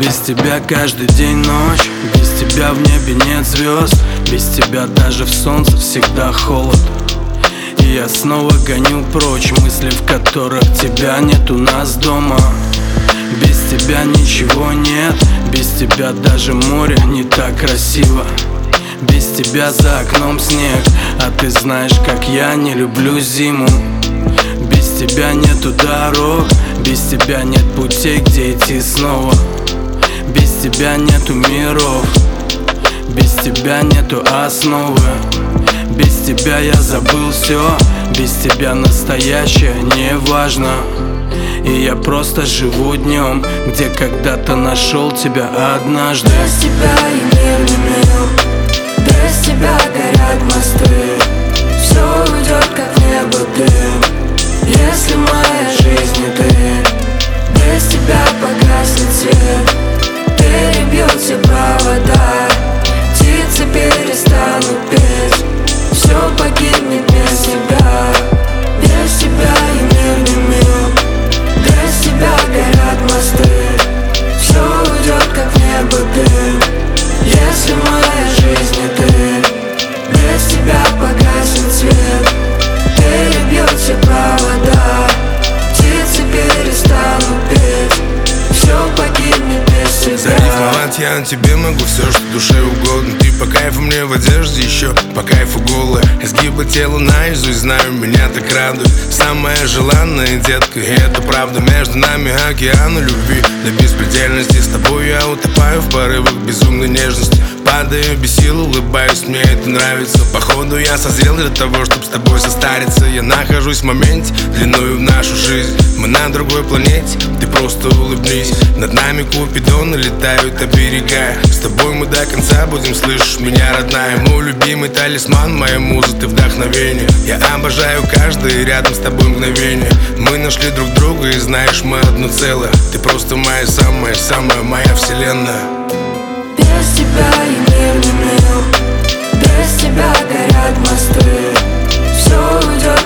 Без тебя каждый день ночь, без тебя в небе нет звезд, без тебя даже в солнце всегда холод. И я снова гоню прочь мысли, в которых тебя нет у нас дома. Без тебя ничего нет, без тебя даже море не так красиво. Без тебя за окном снег, а ты знаешь, как я не люблю зиму. Без тебя нету дорог, без тебя нет путей, где идти снова. Без тебя нету миров, без тебя нету основы. Без тебя я забыл все, без тебя настоящее не важно. И я просто живу днем, где когда-то нашел тебя однажды. Без тебя и мир не мил, без тебя горят мосты. Все уйдет, как в небо дым, если моя жизнь не ты. Без тебя погаснет свет, перебьет все провода, птицы перестанут петь, все погибнет без тебя. Без тебя и мир не мил, без тебя горят мосты. Все уйдет, как в небо дым, если моя жизнь не ты. Без тебя погаснет свет, перебьет все провода, птицы перестанут петь, все погибнет без тебя. Зарифмовать я на тебе могу все, что душе угодно. Ты по кайфу мне в одежде, еще по кайфу голая. Изгибы тела наизусть знаю, меня так радует. Самая желанная детка, и это правда. Между нами океан любви до беспредельности. С тобой я утопаю в порывах безумной нежности. Падаю без сил, улыбаюсь, мне это нравится. Походу я созрел для того, чтобы с тобой состариться. Я нахожусь в моменте, длиною в нашу жизнь. Мы на другой планете, ты просто улыбнись. Над нами купидоны летают, оберегая. С тобой мы до конца будем, слышишь меня, родная. Мой любимый талисман, моя муза, ты вдохновение. Я обожаю каждое рядом с тобой мгновение. Мы нашли друг друга и знаешь, мы одно целое. Ты просто моя самая моя вселенная. Без тебя и мир не мил, без тебя горят мосты. Все уйдет,